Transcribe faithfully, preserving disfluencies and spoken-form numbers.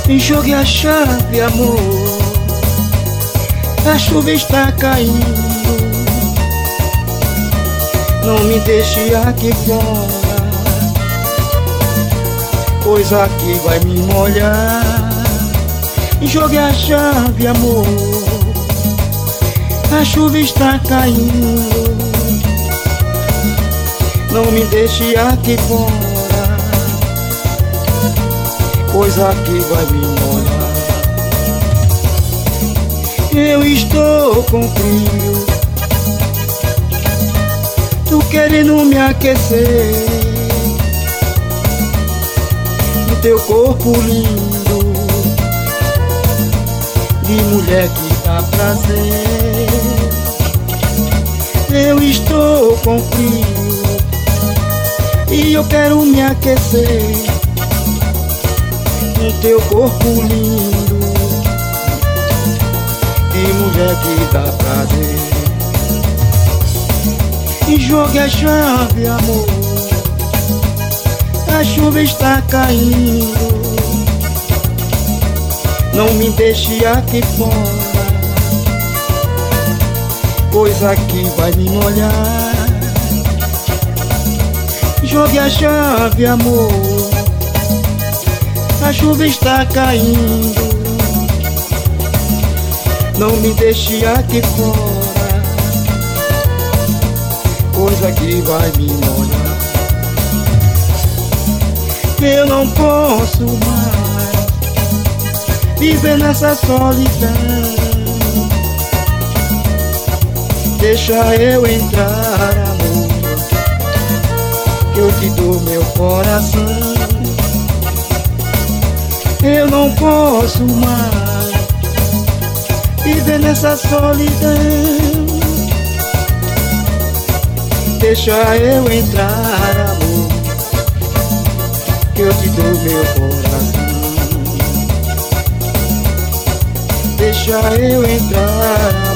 Jogue a chave, amor, a chuva está caindo. Não me deixe aqui fora, pois aqui vai me molhar. Jogue a chave, amor, a chuva está caindo. Não me deixe aqui fora, pois aqui vai me molhar. Eu estou com frio, tu querendo me aquecer, no teu corpo lindo, de mulher que dá prazer. Eu estou com frio e eu quero me aquecer, no teu corpo lindo, de mulher que dá prazer. E jogue a chave, amor, a chuva está caindo. Não me deixe aqui fora, pois aqui vai me molhar. Jogue a chave, amor, a chuva está caindo. Não me deixe aqui fora, pois aqui vai me molhar. Eu não posso mais viver nessa solidão. Deixa eu entrar, amor, que eu te dou meu coração. Eu não posso mais viver nessa solidão. Deixa eu entrar, amor, que eu te dou meu coração. Deixa eu entrar, amor,